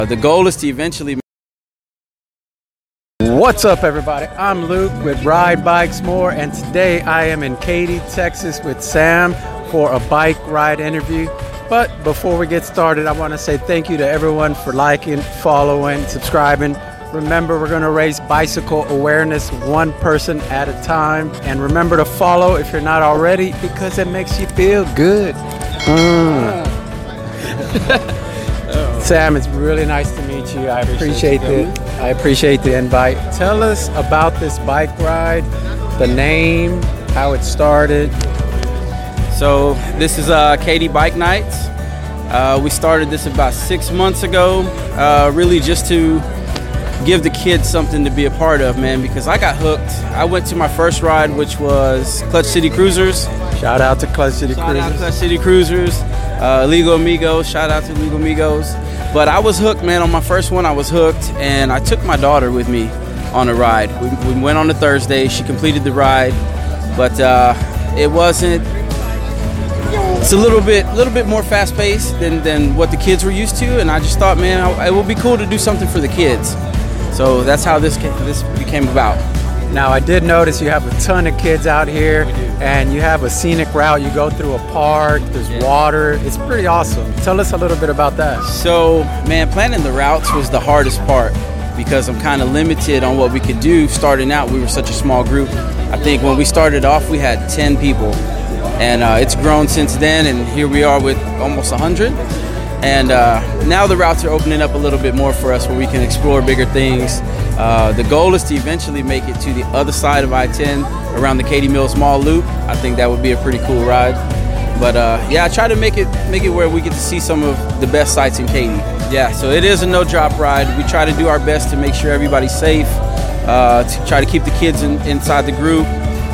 The goal is to eventually. What's up, everybody? I'm Luke with Ride Bikes More, and today I am in Katy, Texas with Sam for a bike ride interview. But before we get started, I want to say thank you to everyone for liking, following, subscribing. Remember, we're going to raise bicycle awareness one person at a time. And remember to follow if you're not already, because it makes you feel good. Sam, it's really nice to meet you. I appreciate the invite. Tell us about this bike ride, the name, how it started. So this is Katy Bike Nights. We started this about 6 months ago, really just to give the kids something to be a part of, man, because I got hooked. I went to my first ride, which was Clutch City Cruisers. Shout out to Clutch City Cruisers. Illegal Amigos, shout out to Illegal Amigos. But I was hooked, man. On my first one, I was hooked, and I took my daughter with me on a ride. We went on a Thursday. She completed the ride, but it wasn't. It's a little bit more fast-paced than what the kids were used to, and I just thought, man, it would be cool to do something for the kids. So that's how this became about. Now, I did notice you have a ton of kids out here, and you have a scenic route. You go through a park, there's water. It's pretty awesome. Tell us a little bit about that. So, man, planning the routes was the hardest part because I'm kind of limited on what we could do. Starting out, we were such a small group. I think when we started off, we had 10 people. And it's grown since then, and here we are with almost 100. And now the routes are opening up a little bit more for us where we can explore bigger things. The goal is to eventually make it to the other side of I-10 around the Katy Mills Mall Loop. I think that would be a pretty cool ride. But yeah, I try to make it where we get to see some of the best sights in Katy. Yeah, so it is a no-drop ride. We try to do our best to make sure everybody's safe, to try to keep the kids inside the group.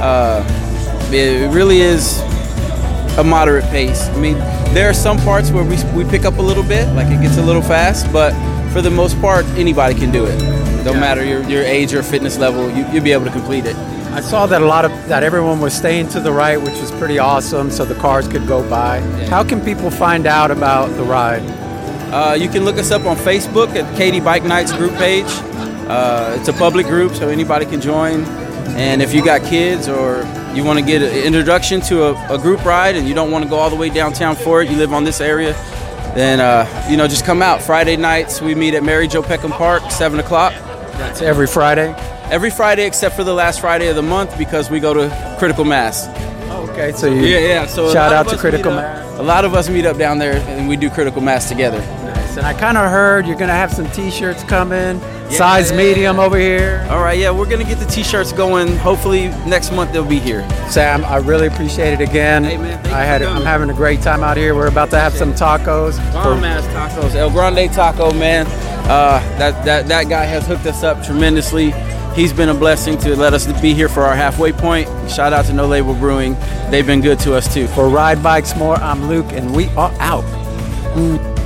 It really is a moderate pace. I mean, there are some parts where we pick up a little bit, like it gets a little fast, but for the most part, anybody can do it. Don't matter your age or fitness level, you'll be able to complete it. I saw that everyone was staying to the right, which was pretty awesome, so the cars could go by. Yeah. How can people find out about the ride? You can look us up on Facebook at Katy Bike Nights group page. It's a public group, so anybody can join. And if you got kids or you want to get an introduction to a group ride and you don't want to go all the way downtown for it, you live on this area, then just come out. Friday nights we meet at Mary Jo Peckham Park, 7 o'clock. That's every Friday? Every Friday except for the last Friday of the month because we go to Critical Mass. Oh, okay. So So shout out to Critical Mass. A lot of us meet up down there and we do Critical Mass together. Nice. And I kind of heard you're going to have some t-shirts coming. Size medium over here. All right, yeah, we're going to get the t-shirts going. Hopefully next month they'll be here. Sam, I really appreciate it again. Hey, man, I'm having a great time out here. We're about to have some tacos. Bomb-ass tacos. El Grande Taco, man. That guy has hooked us up tremendously. He's been a blessing to let us be here for our halfway point. Shout out to No Label Brewing. They've been good to us, too. For Ride Bikes More, I'm Luke, and we are out.